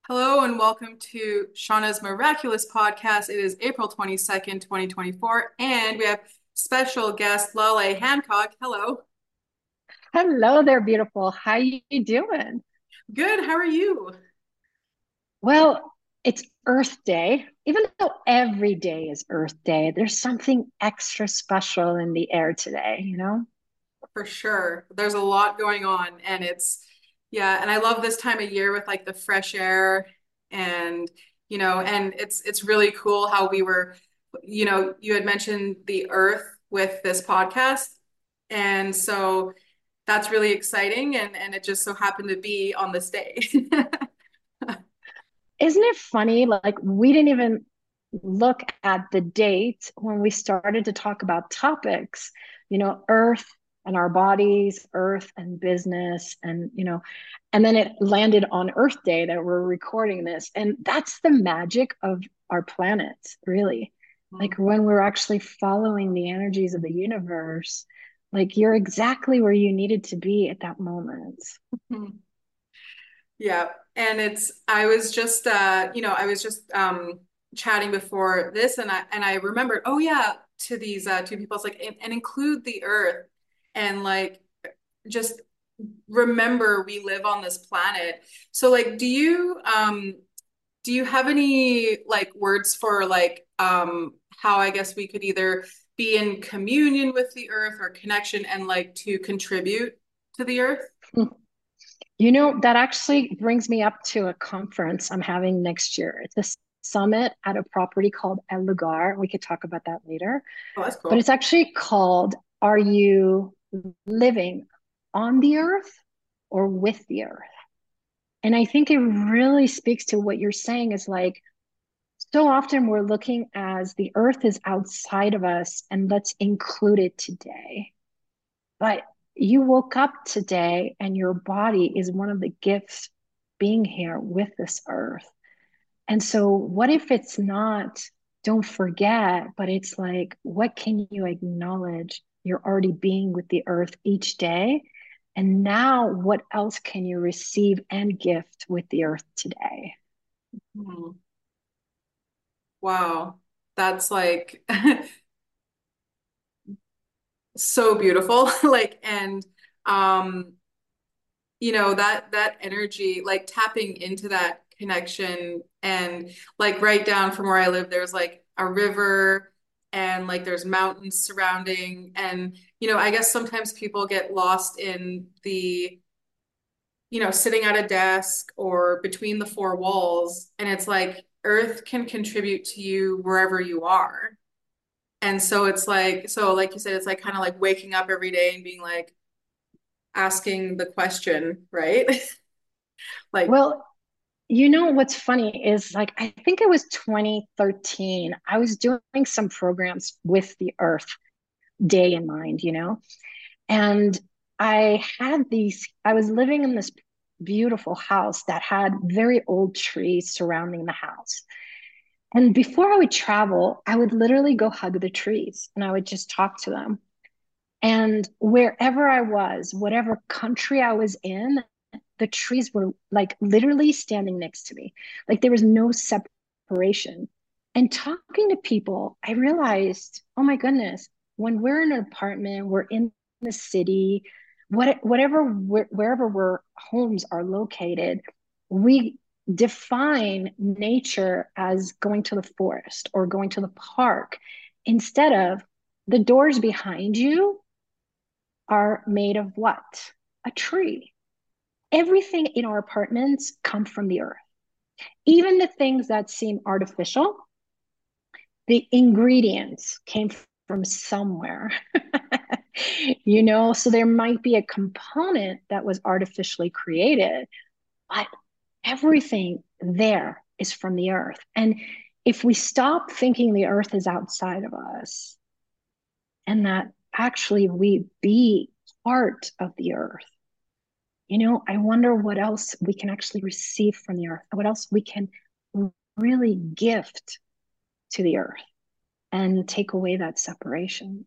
Hello and welcome to Shauna's Miraculous Podcast. It is April 22nd, 2024, and we have special guest Lale Hancock. Hello. Hello there, beautiful. How you doing? Good, how are you? Well, it's Earth Day. Even though every day is Earth Day, there's something extra special in the air today, you know? For sure. There's a lot going on, and yeah, and I love this time of year with like the fresh air and and it's really cool how you had mentioned the earth with this podcast. And so that's really exciting and it just so happened to be on this day. Isn't it funny? Like, we didn't even look at the date when we started to talk about topics, Earth and our bodies, Earth and business, and then it landed on Earth Day that we're recording this. And that's the magic of our planet, really. Like, when we're actually following the energies of the universe, like, you're exactly where you needed to be at that moment. Yeah. And I was just chatting before this and I remembered, oh yeah, to these two people, it's like and include the earth and like just remember we live on this planet. So like do you have any like words for like how I guess we could either be in communion with the earth or connection and like to contribute to the earth? That actually brings me up to a conference I'm having next year. It's a summit at a property called El Lugar. We could talk about that later. Oh, that's But it's cool. actually called Are You Living on the Earth or with the Earth? And I think it really speaks to what you're saying is like, so often we're looking as the earth is outside of us and let's include it today. But you woke up today and your body is one of the gifts being here with this earth. And so, what if it's not, don't forget, but it's like, what can you acknowledge? You're already being with the earth each day. And now, what else can you receive and gift with the earth today? Hmm. Wow. That's like so beautiful. Like and um that energy, like tapping into that connection and like right down from where I live, there's like a river and like there's mountains surrounding and I guess sometimes people get lost in sitting at a desk or between the four walls and it's like earth can contribute to you wherever you are. And so it's like, so like you said, it's like kind of like waking up every day and being like asking the question, right? Like, Well, what's funny is like, I think it was 2013. I was doing some programs with the earth day in mind, and I was living in this beautiful house that had very old trees surrounding the house. And before I would travel, I would literally go hug the trees and I would just talk to them. And wherever I was, whatever country I was in, the trees were like literally standing next to me. Like there was no separation. And talking to people, I realized, oh my goodness, when we're in an apartment, we're in the city, wherever our homes are located, we define nature as going to the forest or going to the park instead of the doors behind you are made of what? A tree. Everything in our apartments come from the earth. Even the things that seem artificial, the ingredients came from somewhere. So there might be a component that was artificially created, but everything there is from the earth. And if we stop thinking the earth is outside of us and that actually we be part of the earth, I wonder what else we can actually receive from the earth, what else we can really gift to the earth and take away that separation.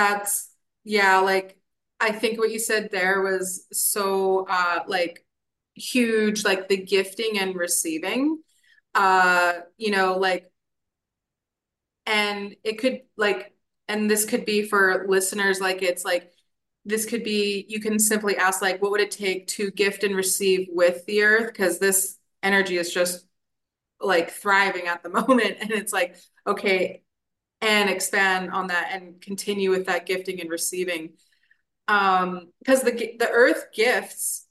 that's, yeah, like, I think what you said there was so, like, huge, like the gifting and receiving. Like, and it could like, and this could be for listeners, like it's like this could be, you can simply ask like, what would it take to gift and receive with the earth? Because this energy is just like thriving at the moment. And it's like, okay, and expand on that and continue with that gifting and receiving. Because the earth gifts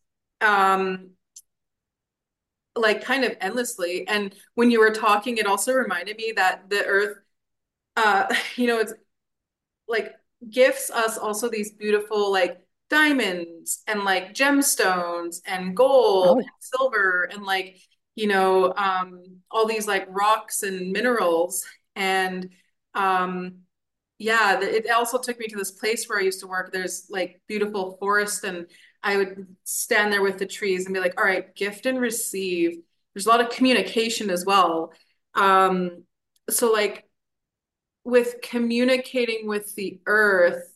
like kind of endlessly. And when you were talking, it also reminded me that the earth, it's like gifts us also these beautiful like diamonds and like gemstones and gold and Oh, silver and like all these like rocks and minerals and um yeah, it also took me to this place where I used to work. There's like beautiful forest, and I would stand there with the trees and be like, all right, gift and receive. There's a lot of communication as well. So like with communicating with the earth,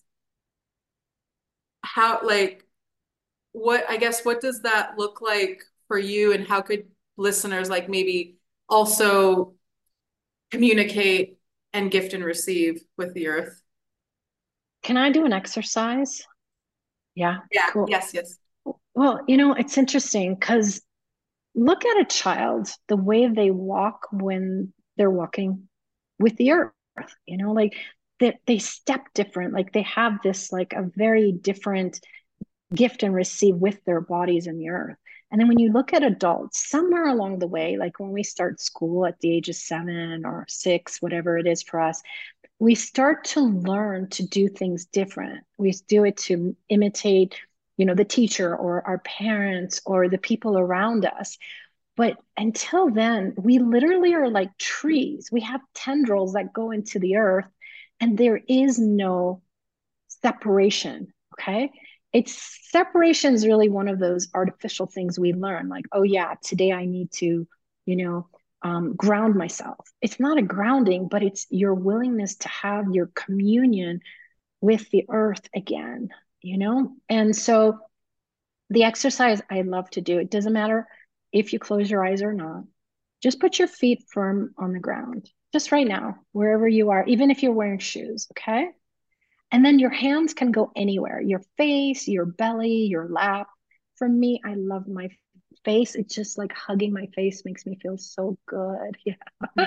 how like what I guess what does that look like for you, and how could listeners like maybe also communicate and gift and receive with the earth? can I do an exercise? Yeah, Yeah, cool. yes, yes. Well, it's interesting because look at a child, the way they walk when they're walking with the earth, like they step different, like they have this like a very different gift and receive with their bodies in the earth. And then when you look at adults, somewhere along the way, like when we start school at the age of 7 or 6, whatever it is for us, we start to learn to do things different. We do it to imitate, the teacher or our parents or the people around us. But until then, we literally are like trees. We have tendrils that go into the earth, and there is no separation. Okay. Separation is really one of those artificial things we learn. Like, oh, yeah, today I need to, you know, ground myself. It's not a grounding, but it's your willingness to have your communion with the earth again. And so the exercise I love to do, it doesn't matter if you close your eyes or not. Just put your feet firm on the ground, just right now, wherever you are, even if you're wearing shoes, okay? And then your hands can go anywhere, your face, your belly, your lap. For me, I love my face. It's just like hugging my face makes me feel so good. Yeah.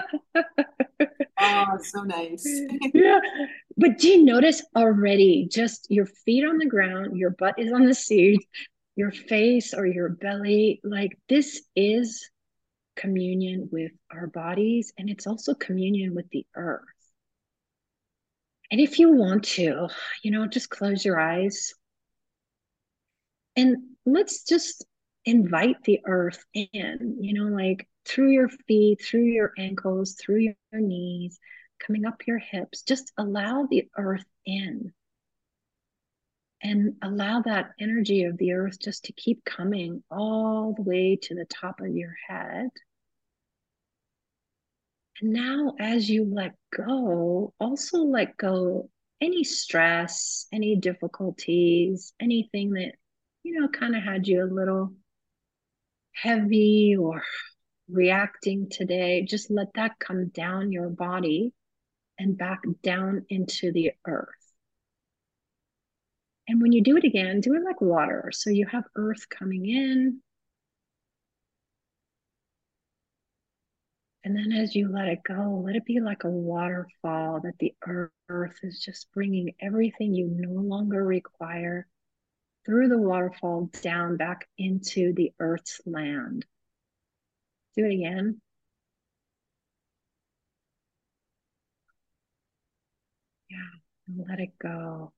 Oh, so nice. Yeah. But do you notice already just your feet on the ground, your butt is on the seat, your face or your belly? Like this is communion with our bodies, and it's also communion with the earth. And if you want to, just close your eyes and let's just invite the earth in, like through your feet, through your ankles, through your knees, coming up your hips. Just allow the earth in and allow that energy of the earth just to keep coming all the way to the top of your head. And now, as you let go, also let go any stress, any difficulties, anything that, kind of had you a little heavy or reacting today. Just let that come down your body and back down into the earth. And when you do it again, do it like water. So you have earth coming in. And then as you let it go, let it be like a waterfall that the earth is just bringing everything you no longer require through the waterfall down back into the earth's land. Do it again. Yeah. And let it go.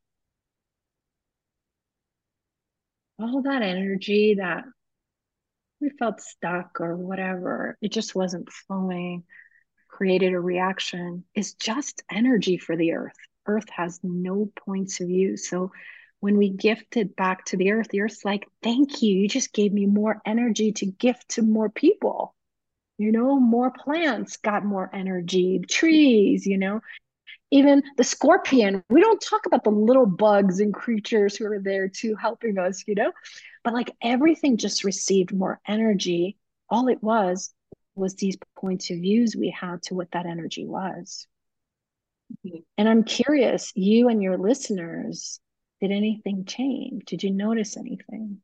All that energy that we felt stuck or whatever, it just wasn't flowing, created a reaction, is just energy for the earth. Earth has no points of view. So when we gift it back to the earth's like, thank you. You just gave me more energy to gift to more people. More plants got more energy, trees. Even the scorpion, we don't talk about the little bugs and creatures who are there too helping us, you know? But like everything just received more energy. All it was these points of views we had to what that energy was. And I'm curious, you and your listeners, did anything change? Did you notice anything?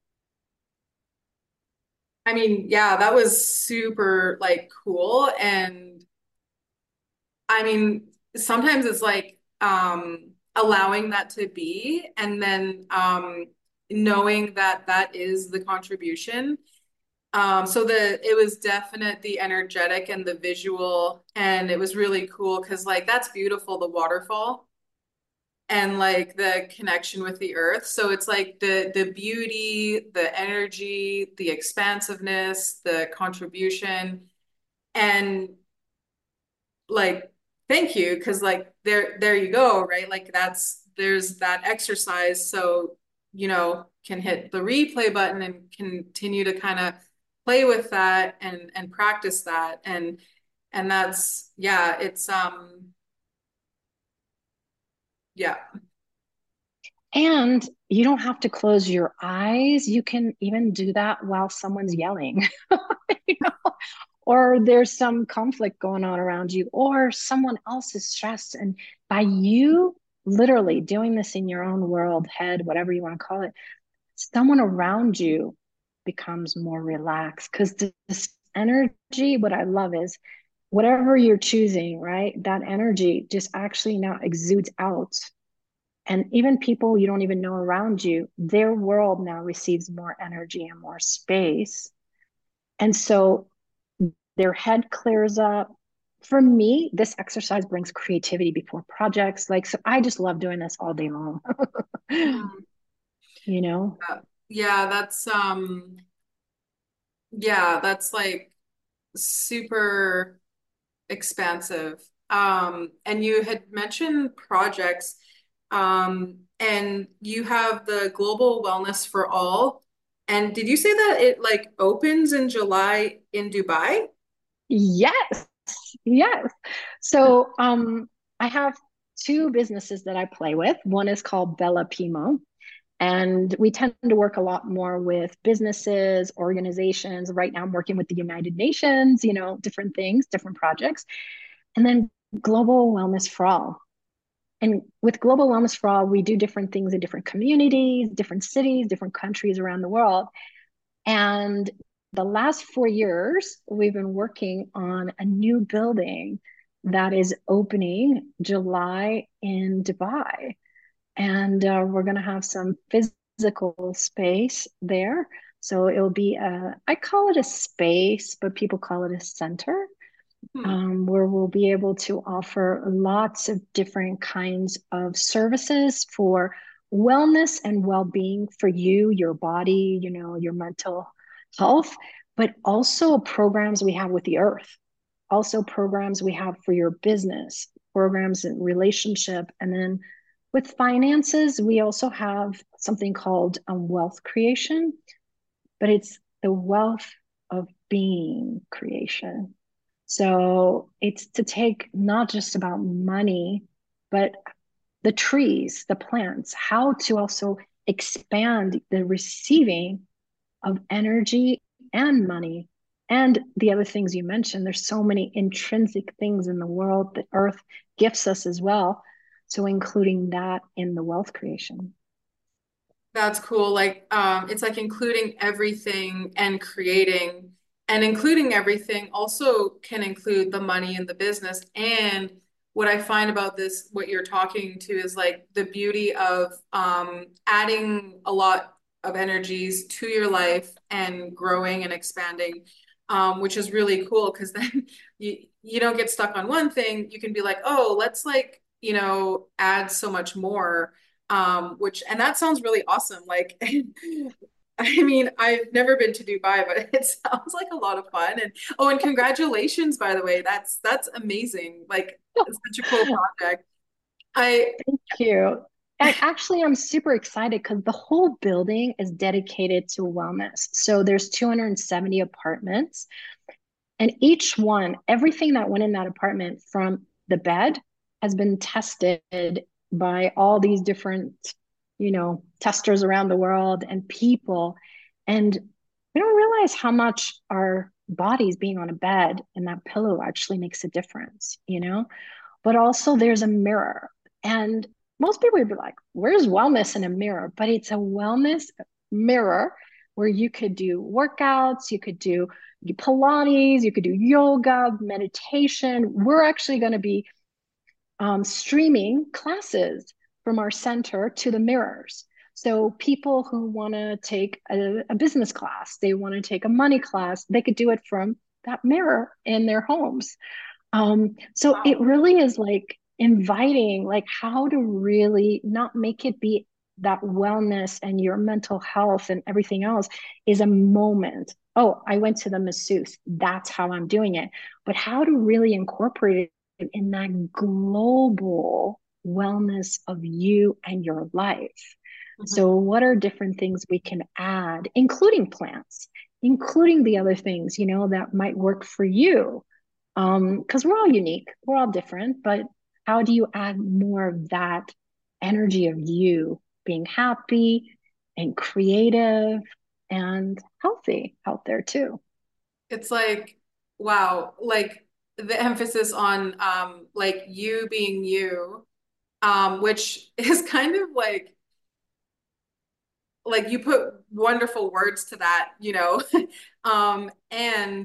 I mean, yeah, that was super like cool. And I mean, sometimes it's like allowing that to be and then knowing that that is the contribution. So it was definite the energetic and the visual, and it was really cool because like that's beautiful, the waterfall and like the connection with the earth. So it's like the beauty, the energy, the expansiveness, the contribution, and like thank you because like there you go, right? Like there's that exercise. So can hit the replay button and continue to kind of play with that and practice that and that's yeah, it's yeah. And you don't have to close your eyes. You can even do that while someone's yelling, you know? Or there's some conflict going on around you, or someone else is stressed. And by you literally doing this in your own world, head, whatever you want to call it, someone around you becomes more relaxed. Because this energy, what I love is whatever you're choosing, right? That energy just actually now exudes out, and even people you don't even know around you, their world now receives more energy and more space. And so their head clears up. For me, this exercise brings creativity before projects. Like, so I just love doing this all day long, Mhm. you know? Yeah, yeah, that's like super expansive. And you had mentioned projects, and you have the Global Wellness for All. And did you say that it like opens in July in Dubai? Yes, yes. So I have two businesses that I play with. One is called Bella Pimo. And we tend to work a lot more with businesses, organizations. Right now, I'm working with the United Nations, you know, different things, different projects. And then Global Wellness for All. And with Global Wellness for All, we do different things in different communities, different cities, different countries around the world. And the last 4 years, we've been working on a new building that is opening July in Dubai. And we're going to have some physical space there. So it'll be I call it a space, but people call it a center, Hmm. where we'll be able to offer lots of different kinds of services for wellness and well-being for you, your body, you know, your mental health, but also programs we have with the earth, also programs we have for your business, programs in relationship, and then with finances, we also have something called wealth creation, but it's the wealth of being creation. So it's to take not just about money, but the trees, the plants, how to also expand the receiving of energy and money. And the other things you mentioned, there's so many intrinsic things in the world that Earth gifts us as well. So including that in the wealth creation. That's cool. Like, it's like including everything and including everything also can include the money and the business. And what I find about this, what you're talking to is like the beauty of adding a lot of energies to your life and growing and expanding, which is really cool because then you don't get stuck on one thing. You can be like, oh, let's like, add so much more which and that sounds really awesome. Like, I mean, I've never been to Dubai, but it sounds like a lot of fun. And oh, and congratulations, by the way. That's amazing. Like, it's such a cool project. I Thank you. Actually, I'm super excited because the whole building is dedicated to wellness. So there's 270 apartments, and each one, everything that went in that apartment, from the bed has been tested by all these different, testers around the world and people. And we don't realize how much our bodies being on a bed and that pillow actually makes a difference. But also there's a mirror. And most people would be like, where's wellness in a mirror? But it's a wellness mirror where you could do workouts, you could do Pilates, you could do yoga, meditation. We're actually going to be streaming classes from our center to the mirrors. So people who want to take a business class, they want to take a money class, they could do it from that mirror in their homes. So it Wow. really is like inviting, like how to really not make it be that wellness and your mental health and everything else is a moment. Oh, I went to the masseuse. That's how I'm doing it. But how to really incorporate it in that global wellness of you and your life. Mhm. So, what are different things we can add, including plants, including the other things, that might work for you? Because we're all unique, we're all different, but how do you add more of that energy of you being happy and creative and healthy out there too? It's like, wow, like the emphasis on like you being you, which is kind of like you put wonderful words to that, and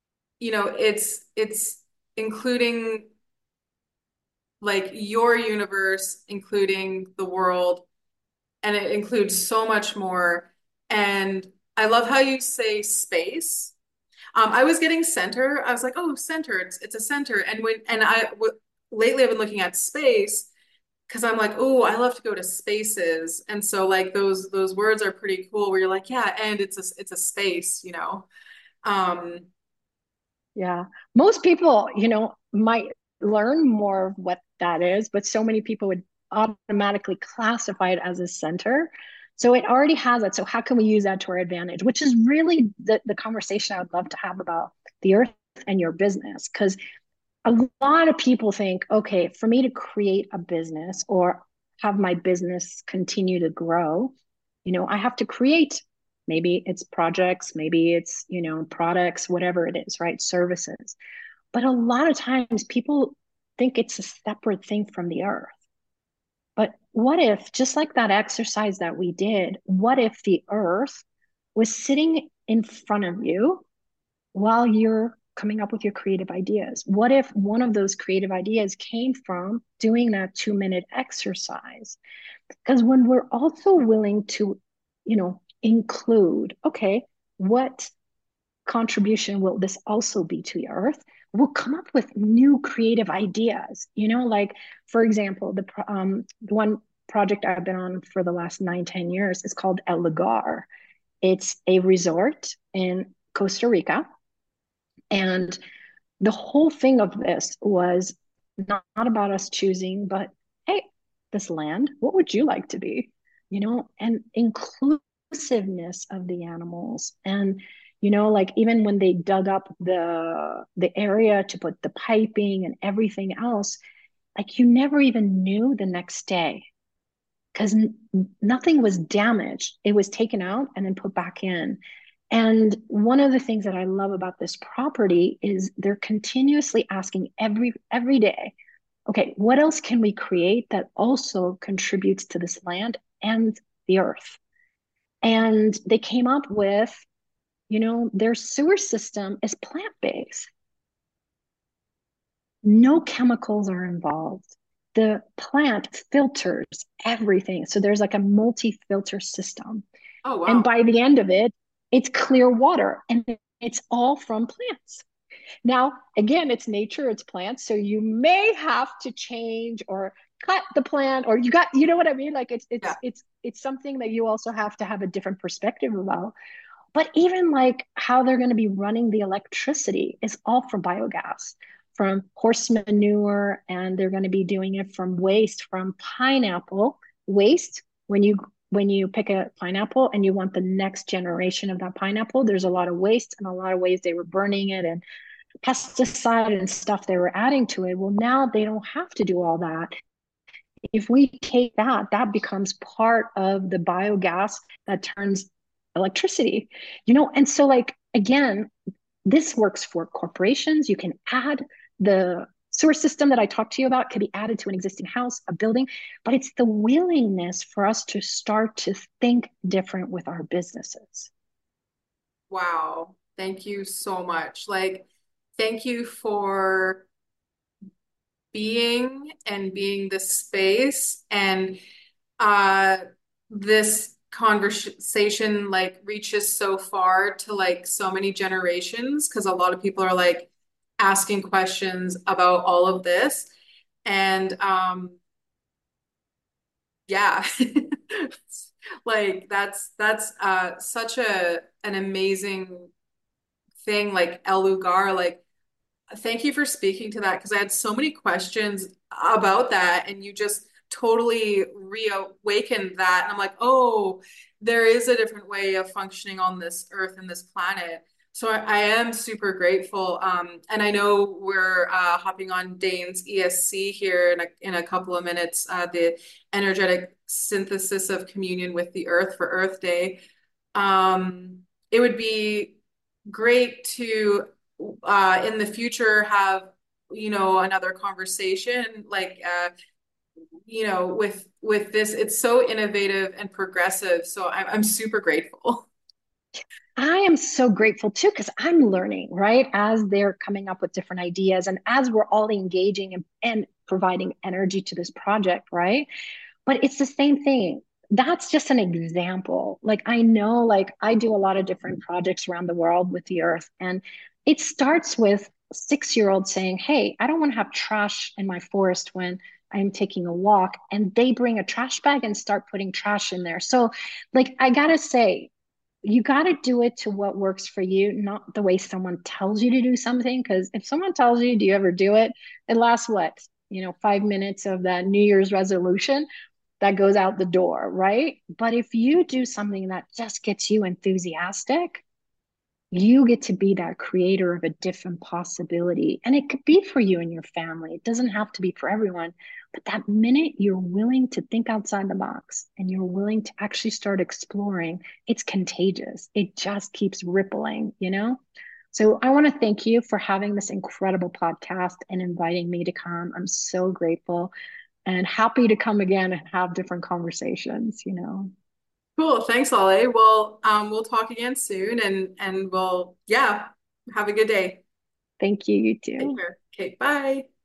it's including like your universe, including the world, and it includes so much more. And I love how you say space. I was getting center. I was like, oh, center. It's a center. And lately I've been looking at space because I'm like, oh, I love to go to spaces. And so like those words are pretty cool where you're like, yeah, and it's a space. Um, Yeah. Most people, might learn more of what that is, but so many people would automatically classify it as a center. So it already has it. So how can we use that to our advantage? Which is really the conversation I would love to have about the earth and your business. Because a lot of people think, okay, for me to create a business or have my business continue to grow, I have to create, maybe it's projects, maybe it's, products, whatever it is, right? Services. But a lot of times people think it's a separate thing from the earth. But what if, just like that exercise that we did, what if the earth was sitting in front of you while you're coming up with your creative ideas? What if one of those creative ideas came from doing that 2-minute exercise? Because when we're also willing to, include, okay, what contribution will this also be to the earth? We'll come up with new creative ideas. Like for example, the one project I've been on for the last 9, 10 years is called El Lugar. It's a resort in Costa Rica, and the whole thing of this was not about us choosing, but hey, this land, what would you like to be? And inclusiveness of the animals. And, like even when they dug up the area to put the piping and everything else, like you never even knew the next day because nothing was damaged. It was taken out and then put back in. And one of the things that I love about this property is they're continuously asking every day, okay, what else can we create that also contributes to this land and the earth? And they came up with, their sewer system is plant-based. No chemicals are involved. The plant filters everything. So there's like a multi-filter system. oh And wow. by the end of it, it's clear water and it's all from plants. Now, again, it's nature, it's plants. So you may have to change or cut the plant or you know what I mean? Like it's Yeah. it's it's it's something that you also have to have a different perspective about. But even like how they're going to be running the electricity is all from biogas, from horse manure, and they're going to be doing it from waste from pineapple waste. When you pick a pineapple and you want the next generation of that pineapple, there's a lot of waste and a lot of ways they were burning it and pesticide and stuff they were adding to it. Well, now they don't have to do all that. If we take that, that becomes part of the biogas that turns electricity, and so like again, this works for corporations. You can add the sewer system that I talked to you about, could be added to an existing house, a building, but it's the willingness for us to start to think different with our businesses. Wow. Thank you so much. Like, thank you for being this space and uh this conversation like reaches so far to like so many generations because a lot of people are like asking questions about all of this and yeah. Like that's such a an amazing thing like El Lugar like thank you for speaking to that because I had so many questions about that, and you just totally reawakened that. And I'm like, oh, there is a different way of functioning on this earth and this planet. So I am super grateful. And I know we're hopping on Dane's ESC here in a couple of minutes, the energetic synthesis of communion with the earth for Earth Day. It would be great to in the future have another conversation like with this it's so innovative and progressive so I'm super grateful. I am so grateful too, because I'm learning, right? As they're coming up with different ideas and as we're all engaging and providing energy to this project, right? But it's the same thing. That's just an example. Like I know, like I do a lot of different projects around the world with the earth, and it starts with a 6-year-old saying, hey, I don't want to have trash in my forest when I'm taking a walk. And they bring a trash bag and start putting trash in there. So, like, I gotta say, you got to do it to what works for you, not the way someone tells you to do something. Because if someone tells you, do you ever do it? It lasts what? 5 minutes of that New Year's resolution that goes out the door, right? But if you do something that just gets you enthusiastic, you get to be that creator of a different possibility. And it could be for you and your family. It doesn't have to be for everyone. But that minute you're willing to think outside the box and you're willing to actually start exploring, it's contagious. It just keeps rippling. So I want to thank you for having this incredible podcast and inviting me to come. I'm so grateful and happy to come again and have different conversations. Cool, thanks Ollie. Well we'll talk again soon and we'll yeah have a good day. Thank you, you Take too. care. Okay, bye.